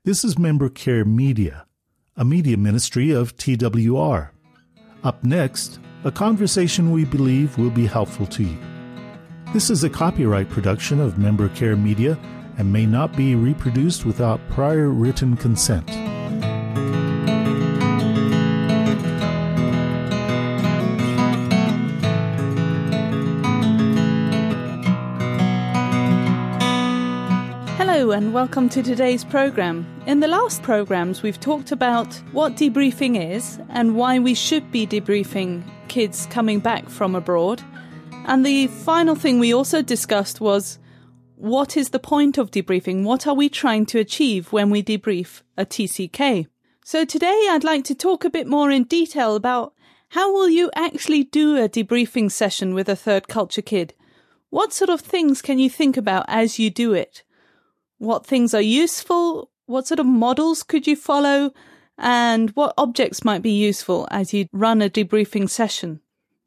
This is Member Care Media, a media ministry of TWR. Up next, a conversation we believe will be helpful to you. This is a copyright production of Member Care Media and may not be reproduced without prior written consent. Hello and welcome to today's program. In the last programs, we've talked about what debriefing is and why we should be debriefing kids coming back from abroad. And the final thing we also discussed was, what is the point of debriefing? What are we trying to achieve when we debrief a TCK? So today I'd like to talk a bit more in detail about how will you actually do a debriefing session with a third culture kid? What sort of things can you think about as you do it? What things are useful? What sort of models could you follow? And what objects might be useful as you run a debriefing session?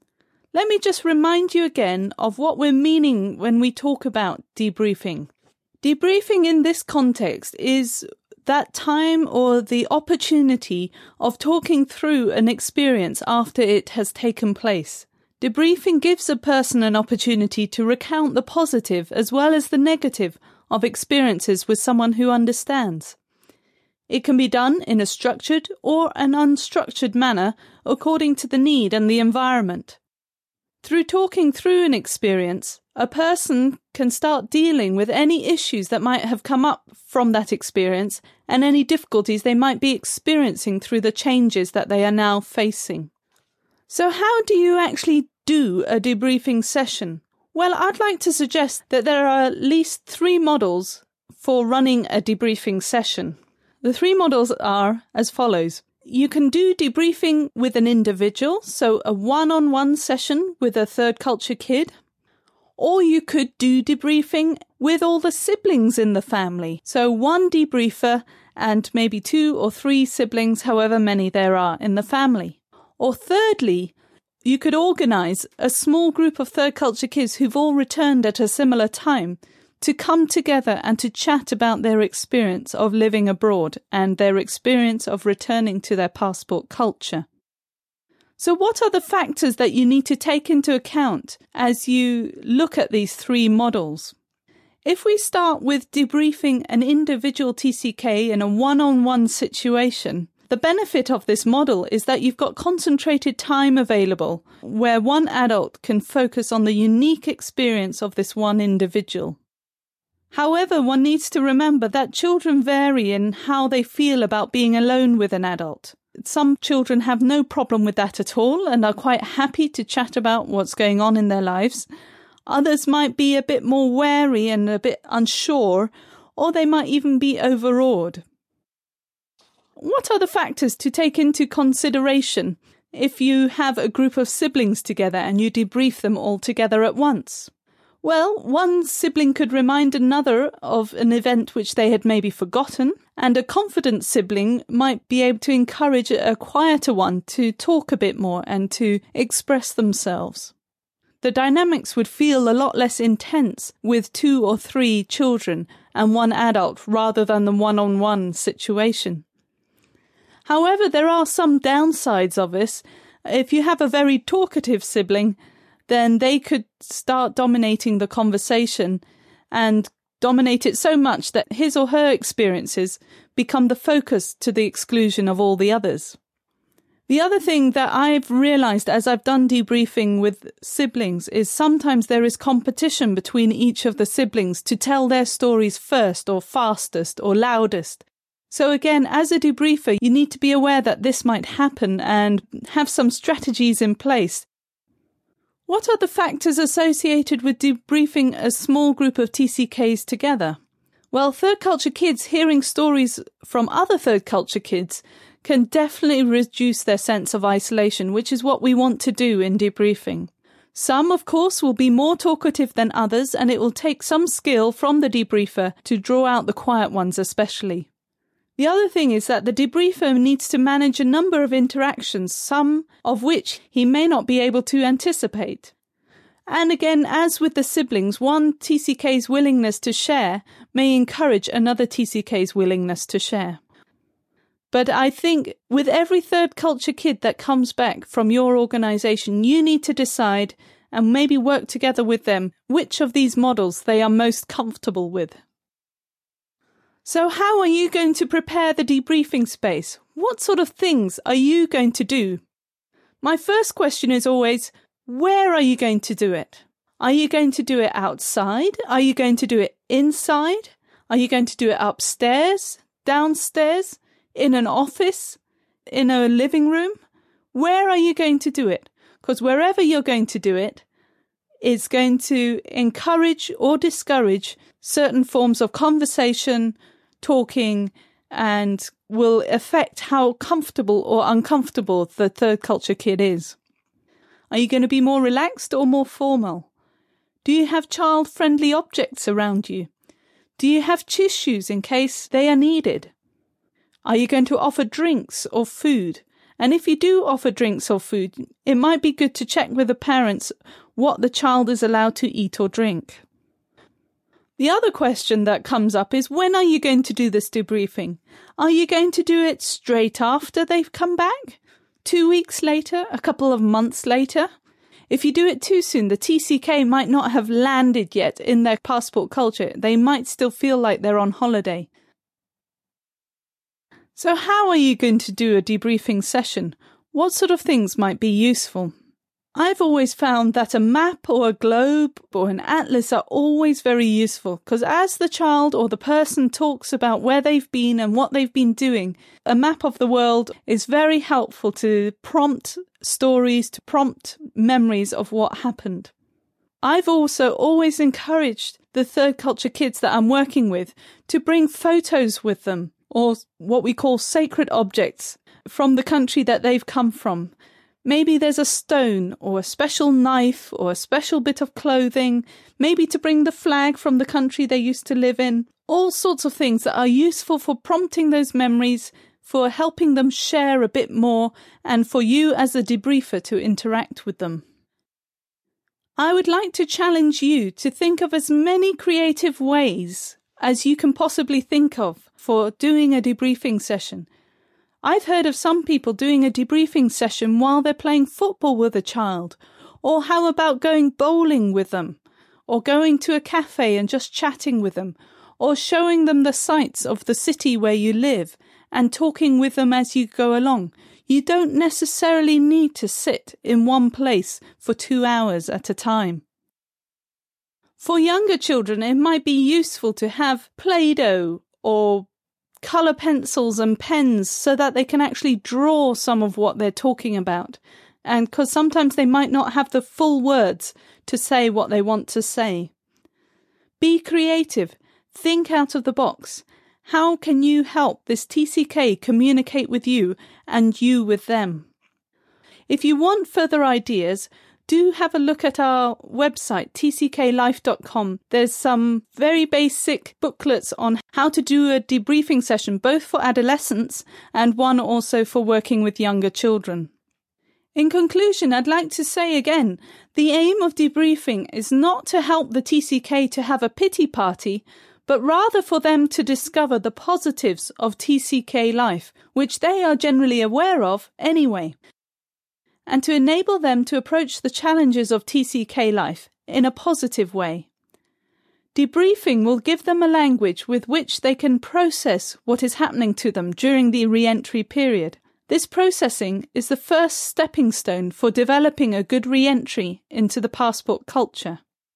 Let me just remind you again of what we're meaning when we talk about debriefing. Debriefing in this context is that time or the opportunity of talking through an experience after it has taken place. Debriefing gives a person an opportunity to recount the positive as well as the negative of experiences with someone who understands. It can be done in a structured or an unstructured manner according to the need and the environment. Through talking through an experience, a person can start dealing with any issues that might have come up from that experience and any difficulties they might be experiencing through the changes that they are now facing. So how do you actually do a debriefing session? Well, I'd like to suggest that there are at least 3 models for running a debriefing session. The 3 models are as follows. You can do debriefing with an individual, so a one-on-one session with a third culture kid. Or you could do debriefing with all the siblings in the family. So one debriefer and maybe 2 or 3 siblings, however many there are in the family. Or thirdly, you could organise a small group of third culture kids who've all returned at a similar time to come together and to chat about their experience of living abroad and their experience of returning to their passport culture. So what are the factors that you need to take into account as you look at these 3 models? If we start with debriefing an individual TCK in a one-on-one situation, the benefit of this model is that you've got concentrated time available where one adult can focus on the unique experience of this one individual. However, one needs to remember that children vary in how they feel about being alone with an adult. Some children have no problem with that at all and are quite happy to chat about what's going on in their lives. Others might be a bit more wary and a bit unsure, or they might even be overawed. What are the factors to take into consideration if you have a group of siblings together and you debrief them all together at once? Well, one sibling could remind another of an event which they had maybe forgotten, and a confident sibling might be able to encourage a quieter one to talk a bit more and to express themselves. The dynamics would feel a lot less intense with 2 or 3 children and one adult rather than the one-on-one situation. However, there are some downsides of this. If you have a very talkative sibling, then they could start dominating the conversation and dominate it so much that his or her experiences become the focus to the exclusion of all the others. The other thing that I've realized as I've done debriefing with siblings is sometimes there is competition between each of the siblings to tell their stories first or fastest or loudest. So again, as a debriefer, you need to be aware that this might happen and have some strategies in place. What are the factors associated with debriefing a small group of TCKs together? Well, third culture kids hearing stories from other third culture kids can definitely reduce their sense of isolation, which is what we want to do in debriefing. Some, of course, will be more talkative than others, and it will take some skill from the debriefer to draw out the quiet ones especially. The other thing is that the debriefer needs to manage a number of interactions, some of which he may not be able to anticipate. And again, as with the siblings, one TCK's willingness to share may encourage another TCK's willingness to share. But I think with every third culture kid that comes back from your organisation, you need to decide and maybe work together with them which of these models they are most comfortable with. So how are you going to prepare the debriefing space? What sort of things are you going to do? My first question is always, where are you going to do it? Are you going to do it outside? Are you going to do it inside? Are you going to do it upstairs, downstairs, in an office, in a living room? Where are you going to do it? Because wherever you're going to do it is going to encourage or discourage certain forms of conversation, talking, and will affect how comfortable or uncomfortable the third culture kid is. Are you going to be more relaxed or more formal? Do you have child-friendly objects around you? Do you have tissues in case they are needed? Are you going to offer drinks or food? And if you do offer drinks or food, it might be good to check with the parents what the child is allowed to eat or drink. The other question that comes up is, when are you going to do this debriefing? Are you going to do it straight after they've come back? 2 weeks later? A couple of months later? If you do it too soon, the TCK might not have landed yet in their passport culture. They might still feel like they're on holiday. So how are you going to do a debriefing session? What sort of things might be useful? I've always found that a map or a globe or an atlas are always very useful, because as the child or the person talks about where they've been and what they've been doing, a map of the world is very helpful to prompt stories, to prompt memories of what happened. I've also always encouraged the third culture kids that I'm working with to bring photos with them, or what we call sacred objects from the country that they've come from. Maybe there's a stone or a special knife or a special bit of clothing, maybe to bring the flag from the country they used to live in. All sorts of things that are useful for prompting those memories, for helping them share a bit more, and for you as a debriefer to interact with them. I would like to challenge you to think of as many creative ways as you can possibly think of for doing a debriefing session. I've heard of some people doing a debriefing session while they're playing football with a child, or how about going bowling with them, or going to a cafe and just chatting with them, or showing them the sights of the city where you live and talking with them as you go along. You don't necessarily need to sit in one place for 2 hours at a time. For younger children, it might be useful to have Play-Doh or colour pencils and pens so that they can actually draw some of what they're talking about. And because sometimes they might not have the full words to say what they want to say. Be creative. Think out of the box. How can you help this TCK communicate with you and you with them? If you want further ideas, do have a look at our website, tcklife.com. There's some very basic booklets on how to do a debriefing session, both for adolescents and one also for working with younger children. In conclusion, I'd like to say again, the aim of debriefing is not to help the TCK to have a pity party, but rather for them to discover the positives of TCK life, which they are generally aware of anyway, and to enable them to approach the challenges of TCK life in a positive way. Debriefing will give them a language with which they can process what is happening to them during the re-entry period. This processing is the first stepping stone for developing a good re-entry into the passport culture.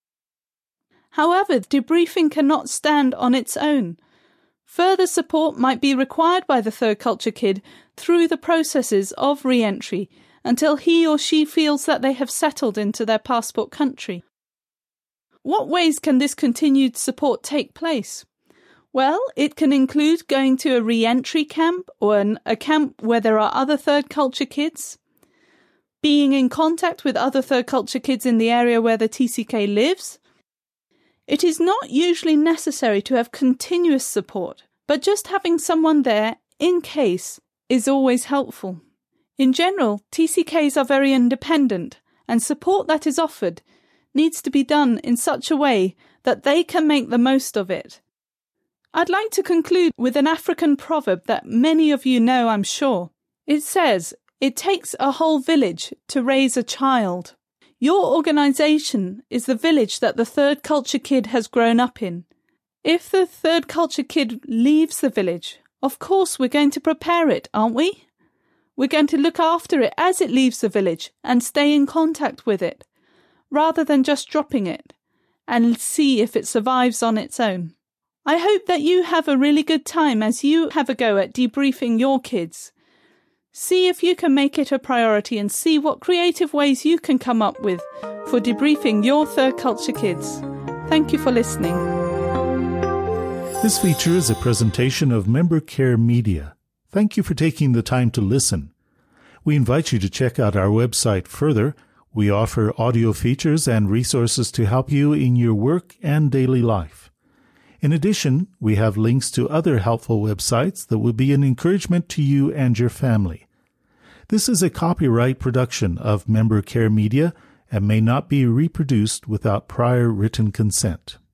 However, debriefing cannot stand on its own. Further support might be required by the third culture kid through the processes of re-entry until he or she feels that they have settled into their passport country. What ways can this continued support take place? Well, it can include going to a re-entry camp or a camp where there are other third culture kids, being in contact with other third culture kids in the area where the TCK lives. It is not usually necessary to have continuous support, but just having someone there in case is always helpful. In general, TCKs are very independent, and support that is offered needs to be done in such a way that they can make the most of it. I'd like to conclude with an African proverb that many of you know, I'm sure. It says, "It takes a whole village to raise a child." Your organisation is the village that the third culture kid has grown up in. If the third culture kid leaves the village, of course we're going to prepare it, aren't we? We're going to look after it as it leaves the village and stay in contact with it, rather than just dropping it, and see if it survives on its own. I hope that you have a really good time as you have a go at debriefing your kids. See if you can make it a priority and see what creative ways you can come up with for debriefing your third culture kids. Thank you for listening. This feature is a presentation of Member Care Media. Thank you for taking the time to listen. We invite you to check out our website further. We offer audio features and resources to help you in your work and daily life. In addition, we have links to other helpful websites that will be an encouragement to you and your family. This is a copyright production of Member Care Media and may not be reproduced without prior written consent.